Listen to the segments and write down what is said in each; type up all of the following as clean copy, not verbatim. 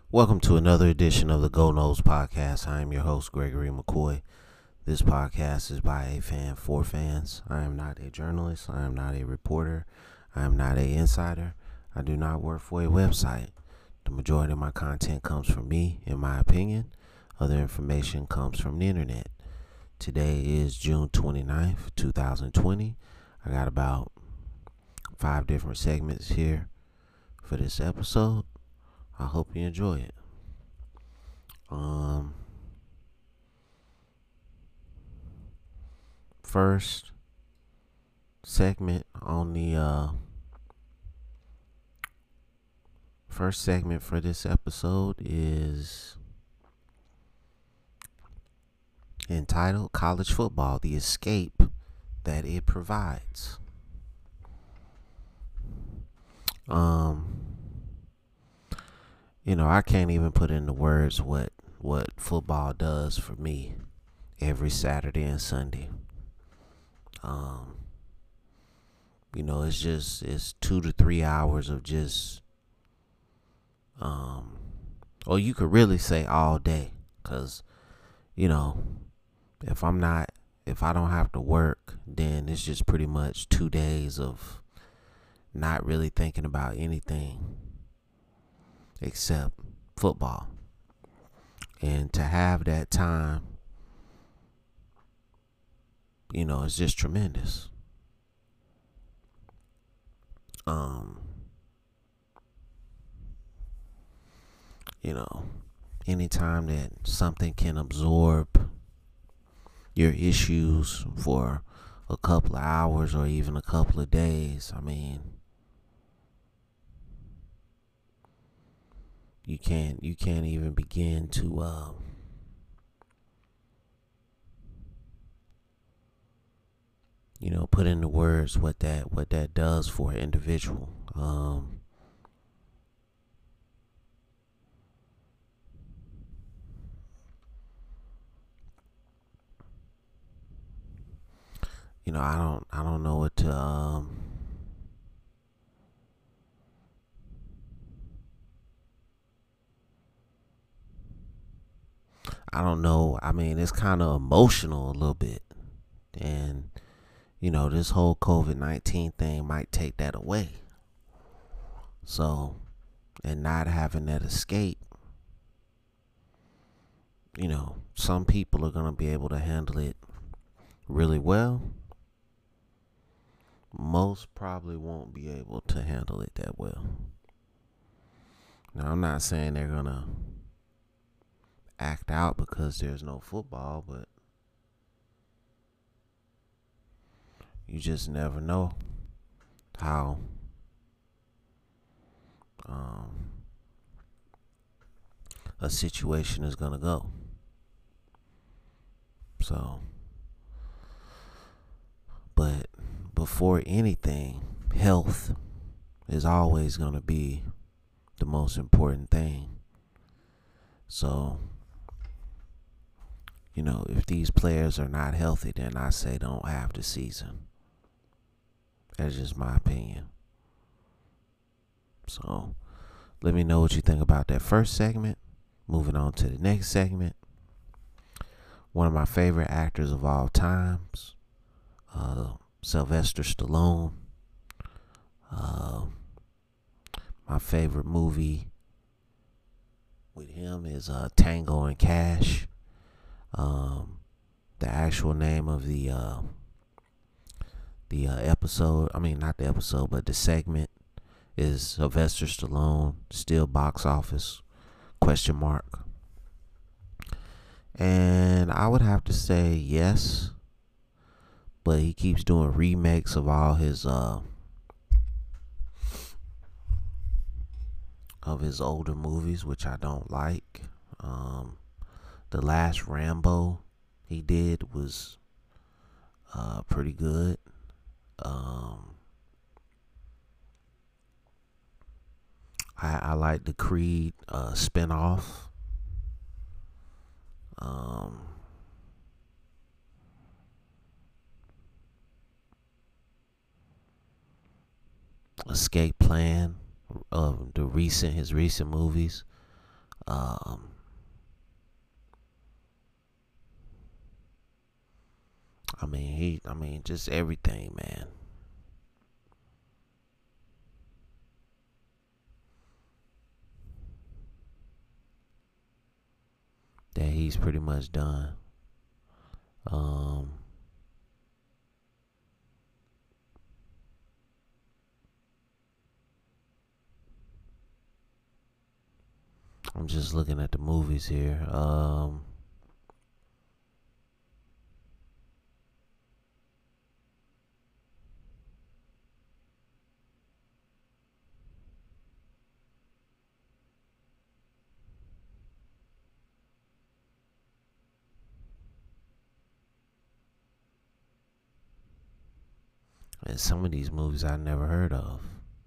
Welcome to another edition of the Go Noles Podcast. I am your host, Gregory McCoy. This podcast is by a fan for fans. I am not a journalist. I am not a reporter. I am not an insider. I do not work for a website. The majority of my content comes from me, in my opinion. Other information comes from the internet. Today is June 29th, 2020. I got about 5 different segments here for this episode. I hope you enjoy it. First segment for this episode is entitled College Football: The Escape That It Provides. I can't even put into words what football does for me every Saturday and Sunday. It's 2 to 3 hours of just, or you could really say all day, cause if I don't have to work, then it's just pretty much 2 days of not really thinking about anything except football. And to have that time, it's just tremendous. Anytime that something can absorb your issues for a couple of hours or even a couple of days, you can't even begin to put into words what that does for an individual. I don't know what to I don't know. It's kind of emotional a little bit. And this whole COVID-19 thing might take that away. So, and not having that escape, some people are going to be able to handle it really well. Most probably won't be able to handle it that well. Now, I'm not saying they're going to act out because there's no football, but you just never know how a situation is going to go. So, but before anything, health is always going to be the most important thing. So, if these players are not healthy, then I say don't have the season. That's just my opinion. So, let me know what you think about that first segment. Moving on to the next segment. One of my favorite actors of all times, Sylvester Stallone. My favorite movie with him is Tango and Cash. The actual name of the episode, not the episode, but the segment is Sylvester Stallone, still box office, ? And I would have to say yes, but he keeps doing remakes of all his older movies, which I don't like. The last Rambo he did was pretty good. I like the Creed spinoff. Escape Plan of his recent movies. Um, just everything, man. That he's pretty much done. Um, I'm just looking at the movies here. And some of these movies I never heard of.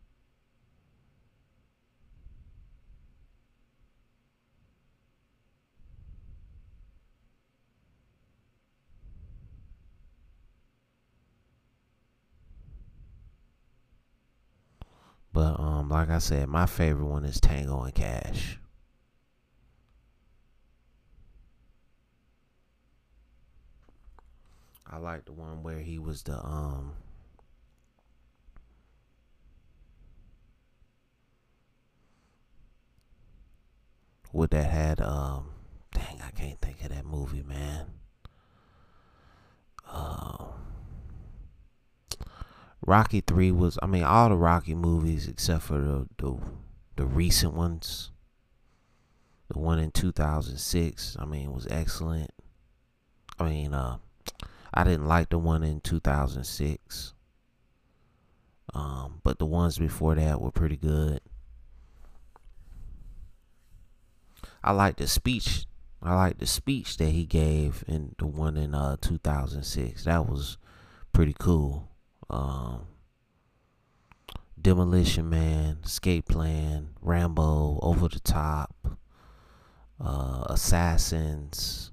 But like I said, my favorite one is Tango and Cash. I like the one where he was the what that had dang, I can't think of that movie, man. Um Rocky 3 was, all the Rocky movies except for the recent ones. The one in 2006, was excellent. I didn't like the one in 2006. But the ones before that were pretty good. I like the speech. I like the speech that he gave in the one in 2006. That was pretty cool. Demolition Man, Escape Plan, Rambo, Over the Top, Assassins.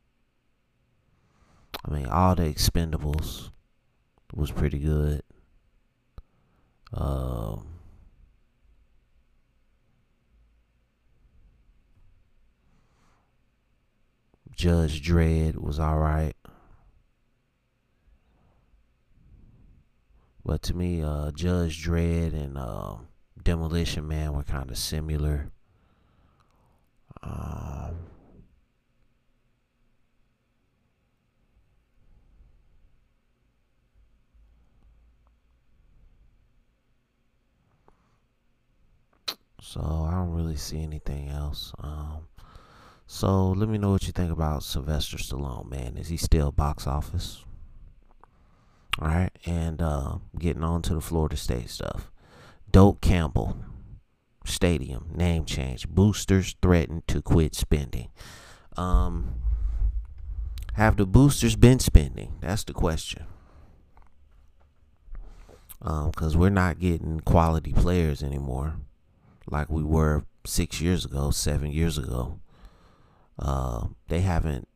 All the Expendables was pretty good. Judge Dredd was alright. But to me, Judge Dredd and Demolition Man were kind of similar. So I don't really see anything else. So let me know what you think about Sylvester Stallone, man. Is he still box office? All right, and getting on to the Florida State stuff. Doak Campbell Stadium name change. Boosters threaten to quit spending. Have the boosters been spending? That's the question. Because we're not getting quality players anymore, like we were 6 years ago, 7 years ago. They haven't,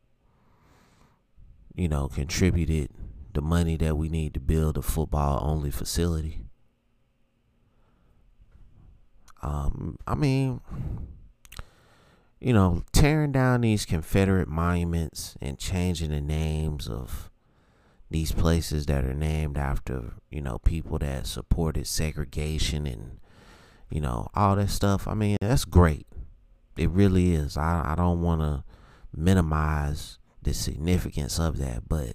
contributed the money that we need to build a football only facility. Tearing down these Confederate monuments and changing the names of these places that are named after, people that supported segregation and, all that stuff. That's great. It really is. I don't want to minimize the significance of that, but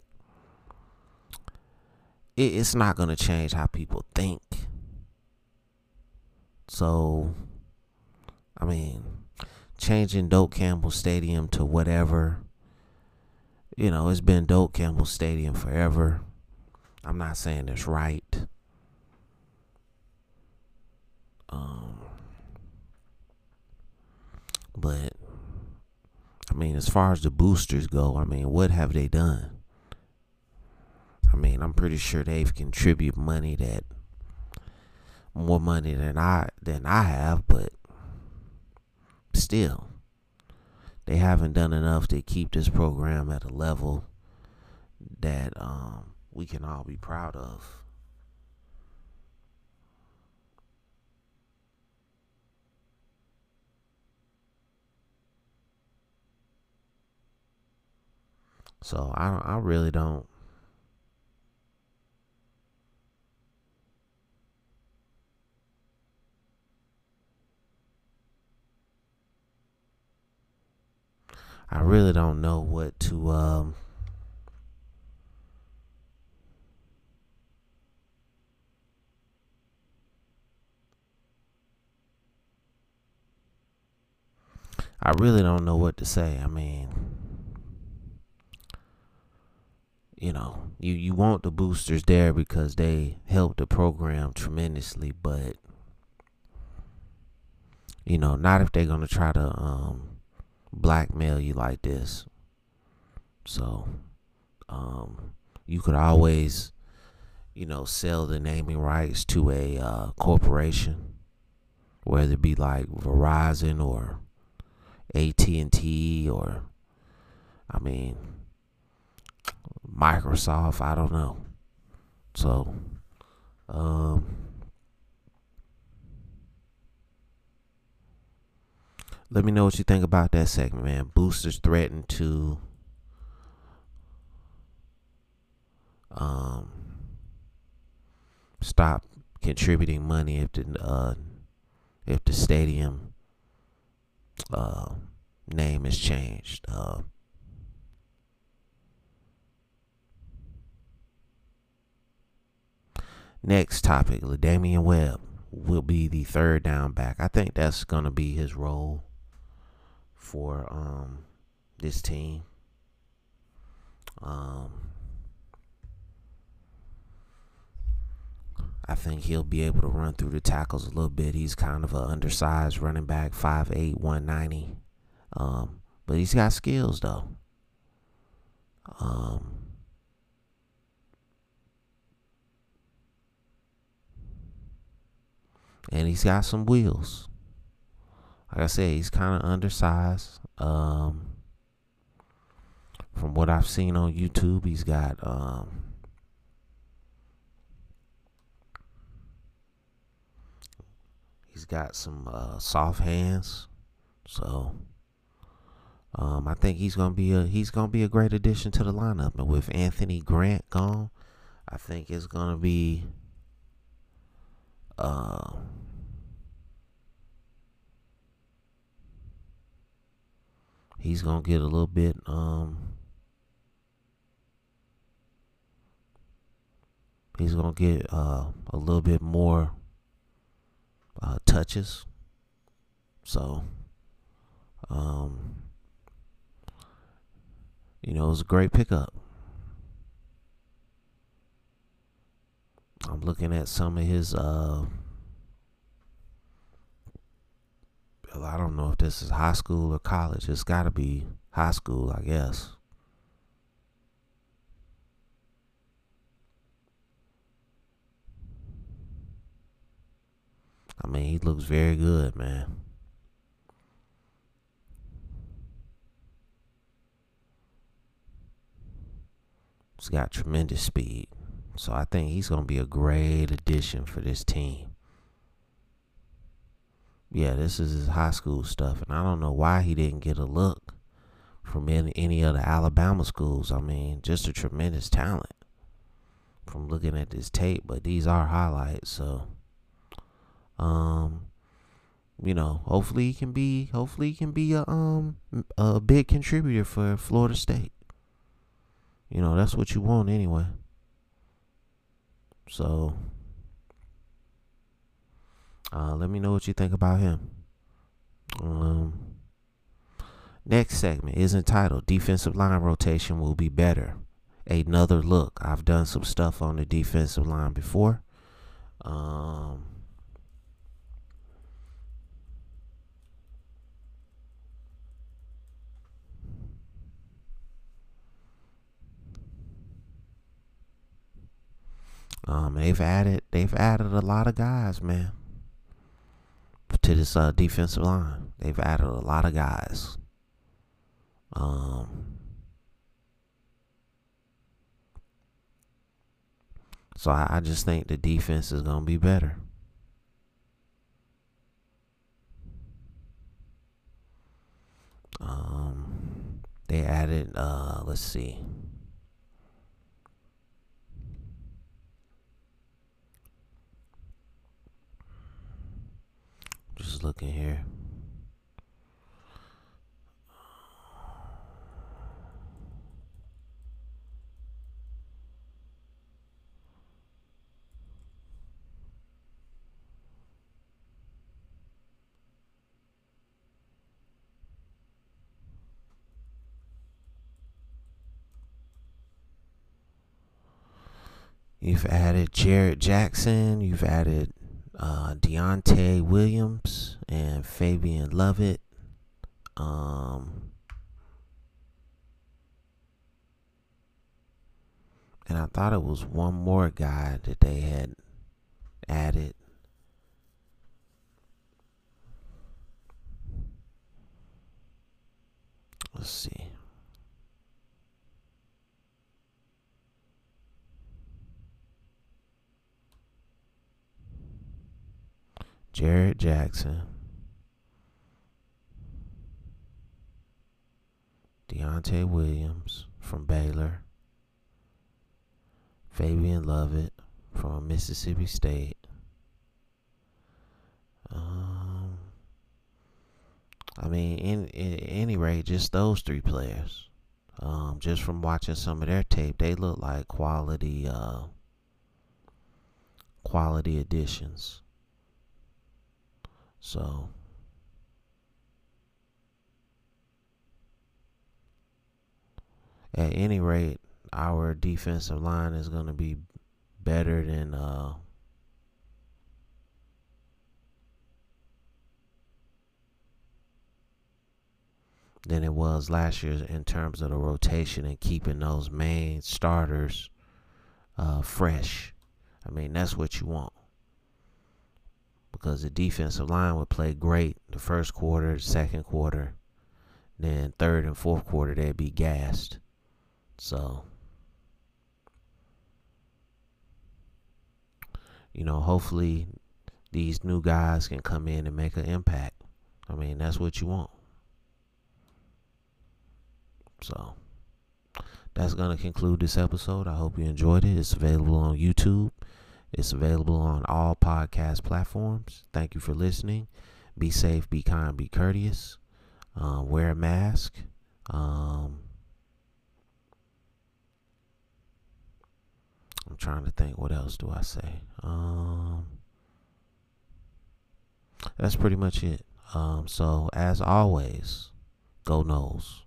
it's not going to change how people think. So, changing Doak Campbell Stadium to whatever, it's been Doak Campbell Stadium forever. I'm not saying it's right. But as far as the boosters go, what have they done? I'm pretty sure they've contributed more money than I have, but still, they haven't done enough to keep this program at a level that we can all be proud of. So I really don't. I really don't know what to I really don't know what to say. I mean, you want the boosters there because they help the program tremendously, but not if they're gonna try to blackmail you like this. So, you could always, sell the naming rights to a corporation, whether it be like Verizon or AT&T or, I mean, Microsoft. I don't know. So, let me know what you think about that segment, man. Boosters threaten to stop contributing money if the stadium name is changed. Next topic: LaDamian Webb will be the third down back. I think that's gonna be his role for this team. I think he'll be able to run through the tackles a little bit. He's kind of an undersized running back, 5'8", 190. But he's got skills though. And he's got some wheels. Like I said, he's kind of undersized. From what I've seen on YouTube, he's got some soft hands. So I think he's gonna be a great addition to the lineup. And with Anthony Grant gone, I think it's gonna be he's gonna get a little bit he's gonna get a little bit more touches. So it was a great pickup. I'm looking at some of his I don't know if this is high school or college. It's got to be high school, I guess. I mean, he looks very good, man. He's got tremendous speed. So I think he's going to be a great addition for this team. Yeah, this is his high school stuff. And I don't know why he didn't get a look from any of the Alabama schools. I mean, just a tremendous talent from looking at this tape. But these are highlights. So, hopefully he can be a big contributor for Florida State. That's what you want anyway. So, let me know what you think about him. Next segment is entitled Defensive Line Rotation Will Be Better. Another look. I've done some stuff on the defensive line before. They've added a lot of guys, man, to this defensive line. They've added a lot of guys. So I just think the defense is gonna be better. They added, let's see. Just looking here. You've added Jared Jackson. You've added Deontay Williams and Fabian Lovett. And I thought it was one more guy that they had added. Let's see. Jared Jackson, Deontay Williams from Baylor, Fabian Lovett from Mississippi State. I mean, in any rate, just those three players. Just from watching some of their tape, they look like quality additions. So, at any rate, our defensive line is going to be better than it was last year in terms of the rotation and keeping those main starters fresh. I mean, that's what you want, because the defensive line would play great the first quarter, second quarter, then third and fourth quarter they'd be gassed. So, hopefully these new guys can come in and make an impact. I mean, that's what you want. So, that's going to conclude this episode. I hope you enjoyed it. It's available on YouTube. It's available on all podcast platforms. Thank you for listening. Be safe, be kind, be courteous. Wear a mask. I'm trying to think, what else do I say? That's pretty much it. So, as always, go Noles.